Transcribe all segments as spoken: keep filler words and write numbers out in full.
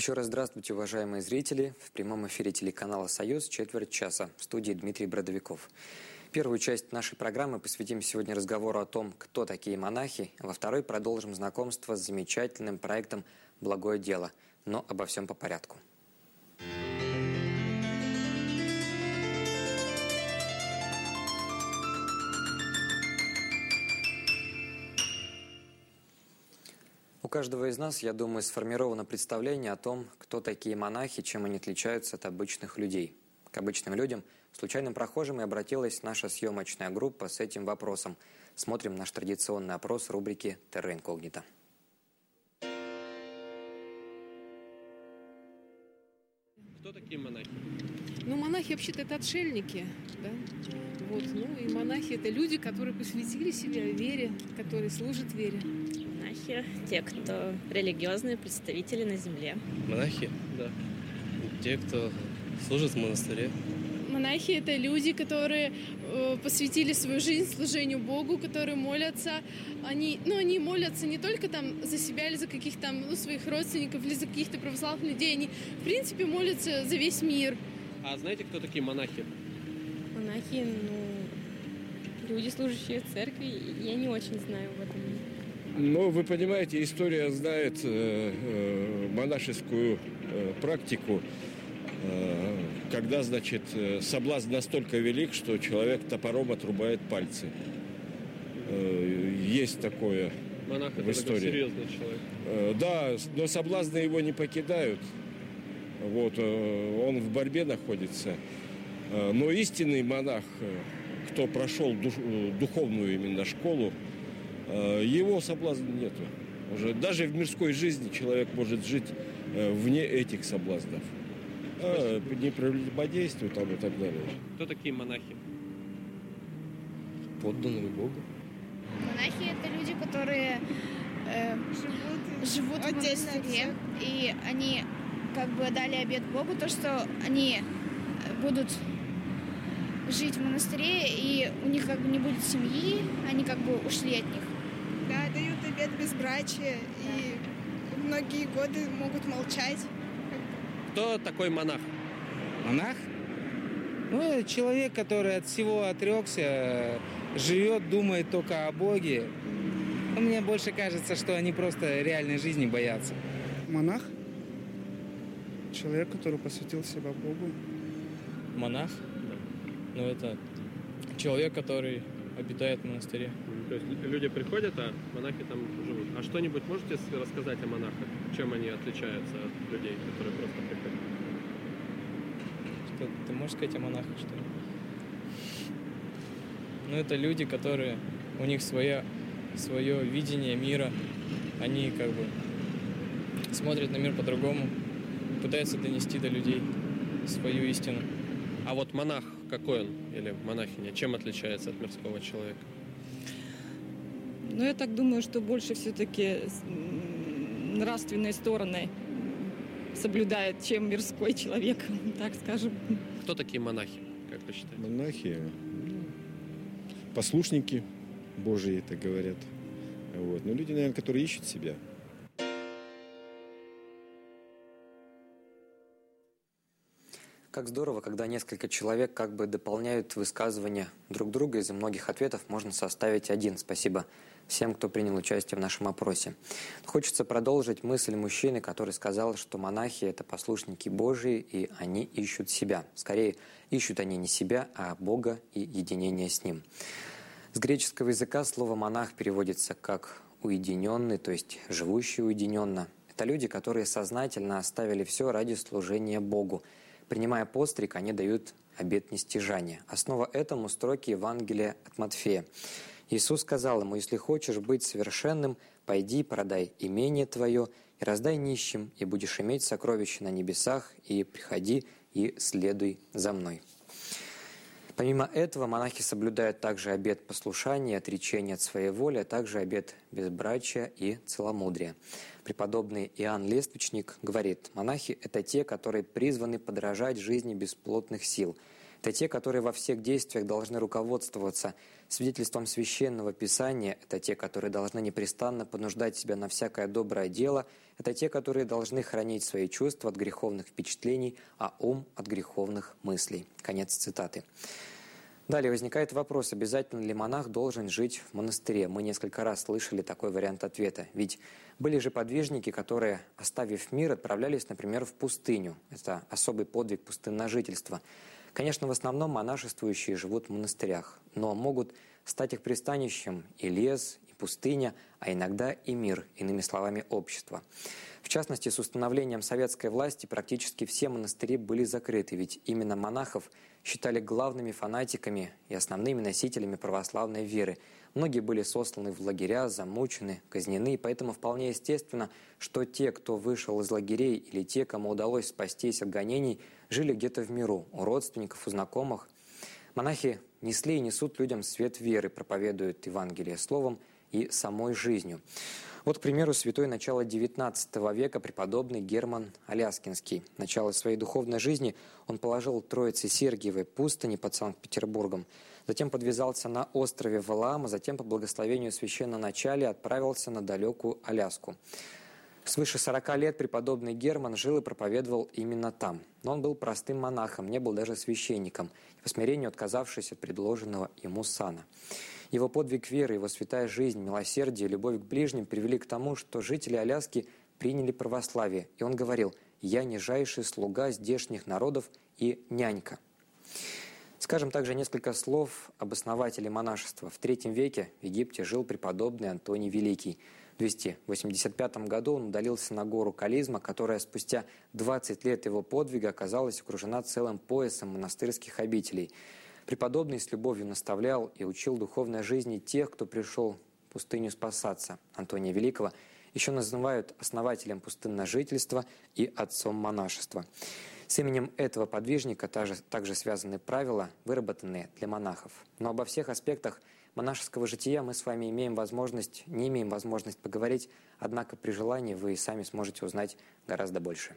Еще раз здравствуйте, уважаемые зрители. В прямом эфире телеканала «Союз» четверть часа. В студии Дмитрий Бродовиков. Первую часть нашей программы посвятим сегодня разговору о том, кто такие монахи. Во второй продолжим знакомство с замечательным проектом «Благое дело». Но обо всем по порядку. У каждого из нас, я думаю, сформировано представление о том, кто такие монахи, чем они отличаются от обычных людей. К обычным людям, случайным прохожим, и обратилась наша съемочная группа с этим вопросом. Смотрим наш традиционный опрос рубрики «Терра инкогнита». Кто такие монахи? Ну, монахи вообще-то это отшельники, да? Вот, ну и монахи это люди, которые посвятили себя вере, которые служат вере. Монахи – те, кто религиозные представители на земле. Монахи? Да. Те, кто служит в монастыре. Монахи – это люди, которые э, посвятили свою жизнь служению Богу, которые молятся. Они, ну, они молятся не только там за себя или за каких-то там, ну, своих родственников, или за каких-то православных людей. Они, в принципе, молятся за весь мир. А знаете, кто такие монахи? Монахи, ну, люди, служащие в церкви. Я не очень знаю об этом. Ну, вы понимаете, история знает э, э, монашескую э, практику, э, когда, значит, э, соблазн настолько велик, что человек топором отрубает пальцы. Э, есть такое Монах в это истории. Серьезный человек. Э, да, но соблазны его не покидают. Вот, э, он в борьбе находится. Э, но истинный монах, э, кто прошел душ, духовную именно школу, его соблазна нету. Уже даже в мирской жизни человек может жить вне этих соблазнов. А, не противодействует там и так далее. Кто такие монахи? Подданные Богу. Монахи – это люди, которые э, живут, живут в монастыре. И они как бы дали обет Богу, то, что они будут жить в монастыре, и у них как бы не будет семьи, они как бы ушли от них. Да, дают обет безбрачия, и многие годы могут молчать. Кто такой монах? Монах? Ну, это человек, который от всего отрекся, живет, думает только о Боге. Но мне больше кажется, что они просто реальной жизни боятся. Монах? Человек, который посвятил себя Богу. Монах? Да. Ну, это человек, который обитает в монастыре. То есть люди приходят, а монахи там живут. А что-нибудь можете рассказать о монахах? Чем они отличаются от людей, которые просто приходят? Что, ты можешь сказать о монахах что-нибудь? Ну, это люди, которые... У них своя, свое видение мира. Они как бы смотрят на мир по-другому. Пытаются донести до людей свою истину. А вот монах, какой он? Или монахиня? Чем отличается от мирского человека? Ну, я так думаю, что больше все-таки нравственные стороны соблюдает, чем мирской человек, так скажем. Кто такие монахи, как вы считаете? Монахи, ну, послушники Божии, так говорят. Вот. Но люди, наверное, которые ищут себя. Как здорово, когда несколько человек как бы дополняют высказывания друг друга. Из многих ответов можно составить один. Спасибо всем, кто принял участие в нашем опросе. Хочется продолжить мысль мужчины, который сказал, что монахи – это послушники Божии, и они ищут себя. Скорее, ищут они не себя, а Бога и единение с Ним. С греческого языка слово «монах» переводится как «уединенный», то есть «живущий уединенно». Это люди, которые сознательно оставили все ради служения Богу. Принимая постриг, они дают обет нестяжания. Основа этому строки Евангелия от Матфея. Иисус сказал ему: «Если хочешь быть совершенным, пойди, продай имение твое и раздай нищим, и будешь иметь сокровища на небесах, и приходи и следуй за мной». Помимо этого, монахи соблюдают также обет послушания, отречения от своей воли, а также обет безбрачия и целомудрия. Преподобный Иоанн Лествичник говорит: монахи – это те, которые призваны подражать жизни бесплотных сил. Это те, которые во всех действиях должны руководствоваться свидетельством Священного Писания. Это те, которые должны непрестанно понуждать себя на всякое доброе дело. Это те, которые должны хранить свои чувства от греховных впечатлений, а ум от греховных мыслей. Конец цитаты. Далее возникает вопрос, обязательно ли монах должен жить в монастыре. Мы несколько раз слышали такой вариант ответа. Ведь были же подвижники, которые, оставив мир, отправлялись, например, в пустыню. Это особый подвиг пустынножительства. Конечно, в основном монашествующие живут в монастырях, но могут стать их пристанищем и лес, и пустыня, а иногда и мир, иными словами, общество. В частности, с установлением советской власти практически все монастыри были закрыты, ведь именно монахов считали главными фанатиками и основными носителями православной веры. Многие были сосланы в лагеря, замучены, казнены, и поэтому вполне естественно, что те, кто вышел из лагерей, или те, кому удалось спастись от гонений, жили где-то в миру, у родственников, у знакомых. Монахи несли и несут людям свет веры, проповедуют Евангелие словом и самой жизнью. Вот, к примеру, святой начала девятнадцатого века преподобный Герман Аляскинский. Начало своей духовной жизни он положил Троице Сергиевой пустыни под Санкт-Петербургом. Затем подвязался на острове Валаам, а затем по благословению священноначалия отправился на далекую Аляску. Свыше сорока лет преподобный Герман жил и проповедовал именно там. Но он был простым монахом, не был даже священником, по смирению отказавшись от предложенного ему сана. Его подвиг веры, его святая жизнь, милосердие, любовь к ближним привели к тому, что жители Аляски приняли православие. И он говорил: «Я нижайший слуга здешних народов и нянька». Скажем также несколько слов об основателе монашества. В третьем веке в Египте жил преподобный Антоний Великий. В двести восемьдесят пятом году он удалился на гору Кализма, которая спустя двадцать лет его подвига оказалась окружена целым поясом монастырских обителей. Преподобный с любовью наставлял и учил духовной жизни тех, кто пришел в пустыню спасаться. Антония Великого еще называют основателем пустынножительства и отцом монашества. С именем этого подвижника также, также связаны правила, выработанные для монахов. Но обо всех аспектах монашеского жития мы с вами имеем возможность, не имеем возможность поговорить, однако при желании вы и сами сможете узнать гораздо больше.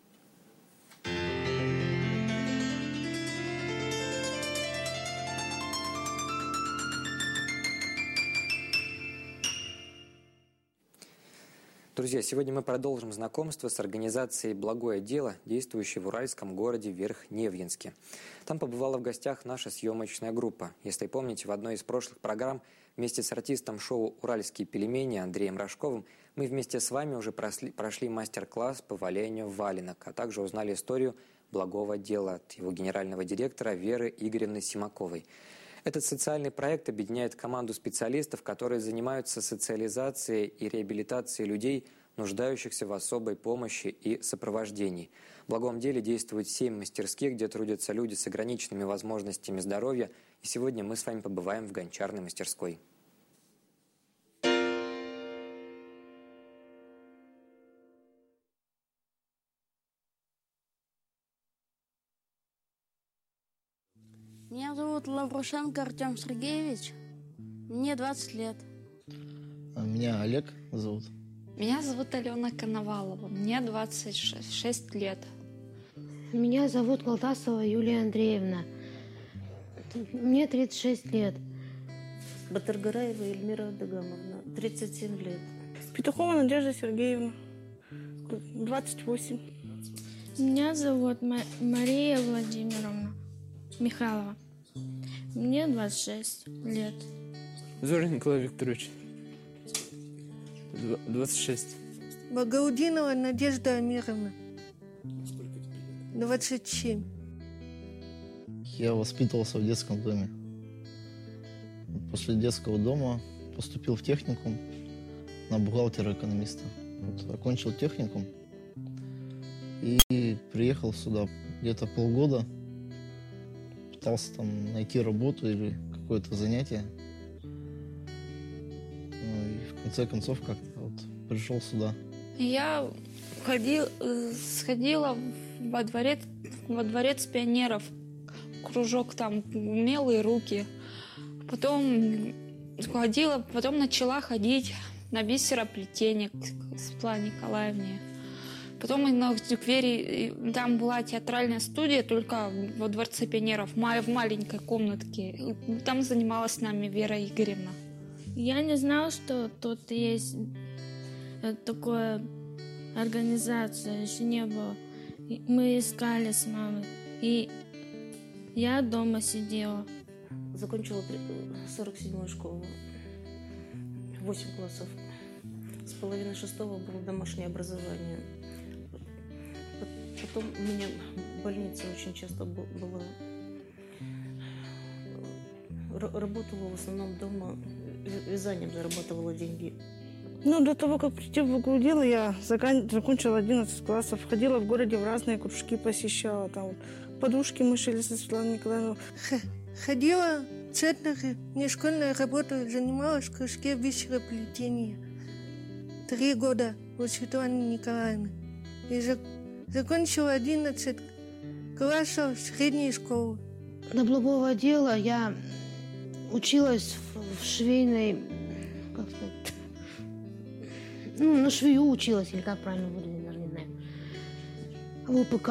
Друзья, сегодня мы продолжим знакомство с организацией «Благое дело», действующей в уральском городе Верхневьинске. Там побывала в гостях наша съемочная группа. Если помните, в одной из прошлых программ вместе с артистом шоу «Уральские пельмени» Андреем Рожковым мы вместе с вами уже прошли, прошли мастер-класс по валению валенок, а также узнали историю «Благого дела» от его генерального директора Веры Игоревны Симаковой. Этот социальный проект объединяет команду специалистов, которые занимаются социализацией и реабилитацией людей, нуждающихся в особой помощи и сопровождении. В благом деле действуют семь мастерских, где трудятся люди с ограниченными возможностями здоровья. И сегодня мы с вами побываем в гончарной мастерской. Меня зовут Лаврушенко Артем Сергеевич. Мне двадцать лет. А меня Олег зовут. Меня зовут Алена Коновалова. Мне двадцать шесть лет. Меня зовут Колтасова Юлия Андреевна. Мне тридцать шесть лет. Батыргараева Эльмира Дагамовна. тридцать семь лет. Петухова Надежда Сергеевна. двадцать восемь. Меня зовут Мария Владимировна Михайлова. Мне двадцать шесть лет. Зорин Николай Викторович. двадцать шесть. Багаудинова Надежда Амировна. двадцать семь. Я воспитывался в детском доме. После детского дома поступил в техникум на бухгалтера-экономиста. Вот, окончил техникум и приехал сюда где-то полгода. Пытался там найти работу или какое-то занятие. Ну и в конце концов как-то вот пришел сюда. Я ходил, сходила во дворец, во дворец пионеров. Кружок там «Умелые руки». Потом ходила, потом начала ходить на бисероплетение к Светлане Николаевне. Потом на сквере, там была театральная студия, только во Дворце пионеров, в маленькой комнатке. И там занималась с нами Вера Игоревна. Я не знала, что тут есть такая организация, еще не было. Мы искали с мамой, и я дома сидела. Закончила сорок седьмую школу, восемь классов. С половины шестого было домашнее образование. Потом у меня больница очень часто была. Работала в основном дома, вязанием зарабатывала деньги. Ну, до того, как прийти в Благоудел, я закан... закончила одиннадцать классов. Ходила в городе в разные кружки, посещала. Там подушки мы шили со Светланой Николаевной. Х... Ходила в центре, не школьная работа, занималась в кружке бисероплетения. Три года у Светланы Николаевны. И за... закончила одиннадцать классов средней школы. До благого дела я училась в, в швейной, как сказать, ну, на швею училась, или как правильно выразить, даже не знаю. В УПК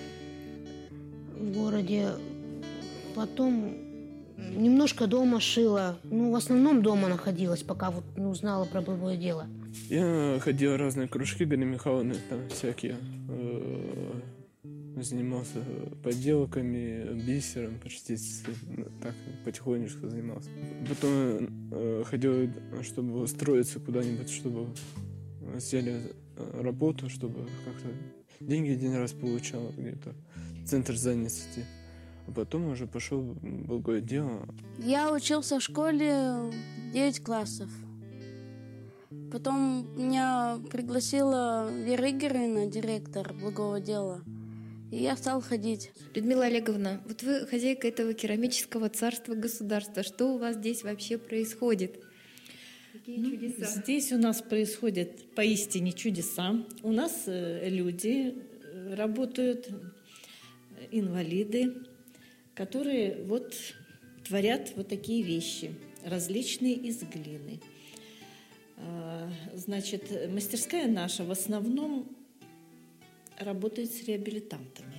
в городе. Потом немножко дома шила. Ну, в основном дома находилась, пока вот не узнала про благое дело. Я ходил в разные кружки, Галины Михайловны, там всякие. Занимался подделками, бисером, почти так потихонечку занимался. Потом ходил, чтобы устроиться куда-нибудь, чтобы взяли работу, чтобы как-то деньги один раз получал где-то, центр занятости. А потом уже пошел в благое дело. Я учился в школе девять классов. Потом меня пригласила Вера Игоревна, директор благого дела. И я стал ходить. Людмила Олеговна, вот вы хозяйка этого керамического царства государства. Что у вас здесь вообще происходит? Какие ну, чудеса? Здесь у нас происходят поистине чудеса. У нас люди работают, инвалиды, которые вот творят вот такие вещи, различные из глины. Значит, мастерская наша в основном работает с реабилитантами.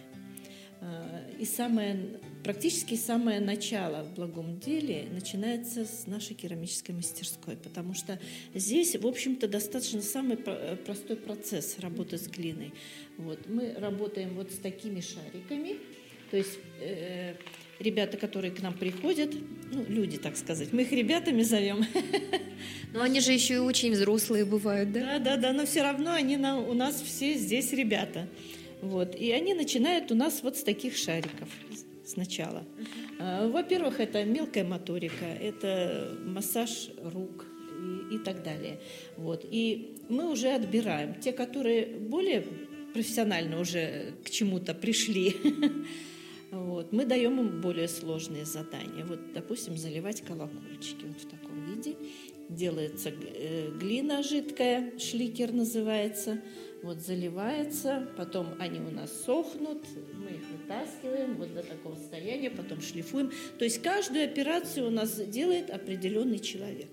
И самое, практически самое начало в благом деле начинается с нашей керамической мастерской, потому что здесь, в общем-то, достаточно самый простой процесс работы с глиной. Вот. Мы работаем вот с такими шариками, то есть э, ребята, которые к нам приходят, ну, люди, так сказать, мы их ребятами зовем. Но они же еще и очень взрослые бывают, да? Да, да, да, но все равно они на, у нас все здесь ребята. Вот. И они начинают у нас вот с таких шариков сначала. Во-первых, это мелкая моторика, это массаж рук и, и так далее. Вот. И мы уже отбираем. Те, которые более профессионально уже к чему-то пришли, вот, мы даем им более сложные задания. Вот, допустим, заливать колокольчики вот в таком виде. Делается глина жидкая, шликер называется. Вот заливается, потом они у нас сохнут, мы их вытаскиваем вот до такого состояния, потом шлифуем. То есть каждую операцию у нас делает определенный человек.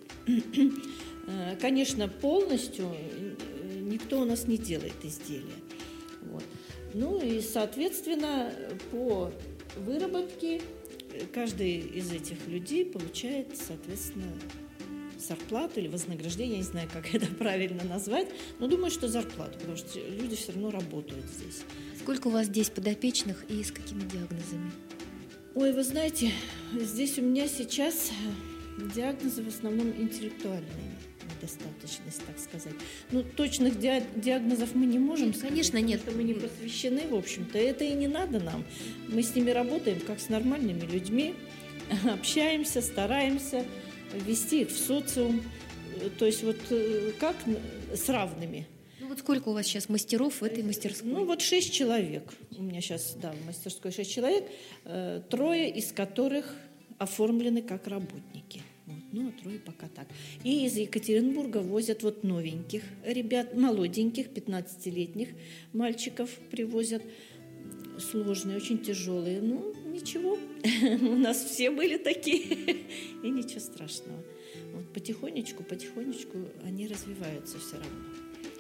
Конечно, полностью никто у нас не делает изделия. Вот. Ну и, соответственно, по выработке каждый из этих людей получает, соответственно, зарплату или вознаграждение, я не знаю, как это правильно назвать, но думаю, что зарплату, потому что люди все равно работают здесь. Сколько у вас здесь подопечных и с какими диагнозами? Ой, вы знаете, здесь у меня сейчас диагнозы в основном интеллектуальные. Недостаточность, так сказать. Ну, точных диагнозов мы не можем сказать. Конечно, нет. Потому что мы не посвящены, в общем-то. Это и не надо нам. Мы с ними работаем, как с нормальными людьми, общаемся, стараемся ввести их в социум. То есть вот как с равными. Ну вот сколько у вас сейчас мастеров в этой мастерской? Ну вот шесть человек. У меня сейчас, да, в мастерской шесть человек, трое из которых оформлены как работники. Вот, ну, а трое пока так. И из Екатеринбурга возят вот новеньких ребят, молоденьких, пятнадцатилетних мальчиков привозят. Сложные, очень тяжелые. Ну, ничего, у нас все были такие. И ничего страшного. Вот потихонечку, потихонечку они развиваются все равно. Вот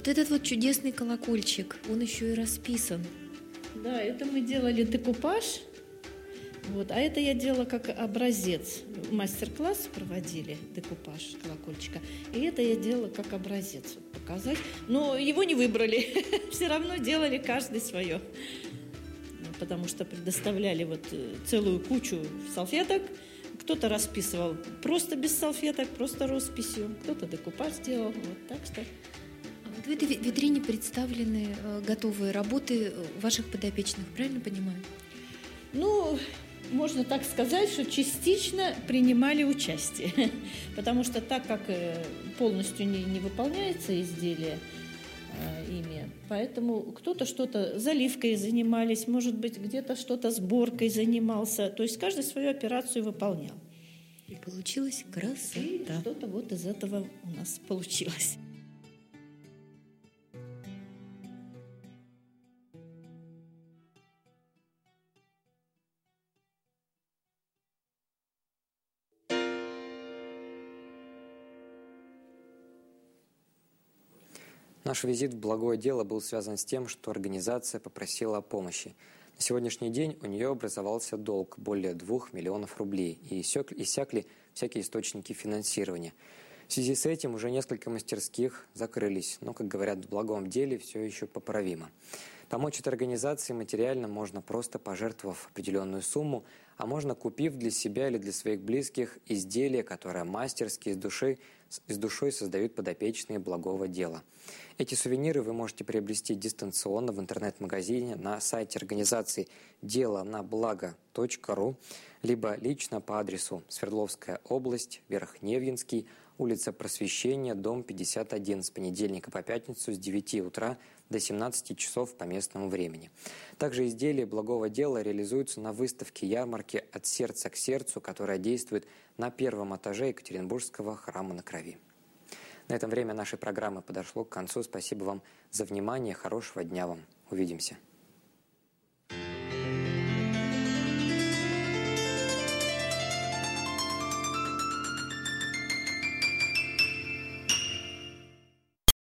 вот этот вот чудесный колокольчик, он еще и расписан. Да, это мы делали декупаж. Вот, а это я делала как образец. Мастер-класс проводили, декупаж колокольчика. И это я делала как образец показать. Но его не выбрали. Все равно делали каждый свое. Потому что предоставляли вот целую кучу салфеток. Кто-то расписывал просто без салфеток, просто росписью. Кто-то декупаж делал. Вот, так что... Вот в этой витрине представлены готовые работы ваших подопечных, правильно понимаю? Ну... Можно так сказать, что частично принимали участие, потому что так как полностью не, не выполняется изделие э, ими, поэтому кто-то что-то заливкой занимались, может быть, где-то что-то сборкой занимался, то есть каждый свою операцию выполнял. И получилась красота. И что-то вот из этого у нас получилось. Наш визит в благое дело был связан с тем, что организация попросила о помощи. На сегодняшний день у нее образовался долг более двух миллионов рублей и иссякли всякие источники финансирования. В связи с этим уже несколько мастерских закрылись, но, как говорят, в благом деле все еще поправимо. Помочь этой организации материально можно просто пожертвовав определенную сумму, а можно купив для себя или для своих близких изделия, которые мастерски, с души, с душой создают подопечные благого дела. Эти сувениры вы можете приобрести дистанционно в интернет-магазине на сайте организации дело на благо точка ру, либо лично по адресу Свердловская область, Верхневьинский, улица Просвещения, дом пятьдесят один, с понедельника по пятницу с девяти утра до семнадцати часов по местному времени. Также изделия благого дела реализуются на выставке ярмарки «От сердца к сердцу», которая действует на первом этаже Екатеринбургского храма на Крови. На этом время нашей программы подошло к концу. Спасибо вам за внимание. Хорошего дня вам. Увидимся.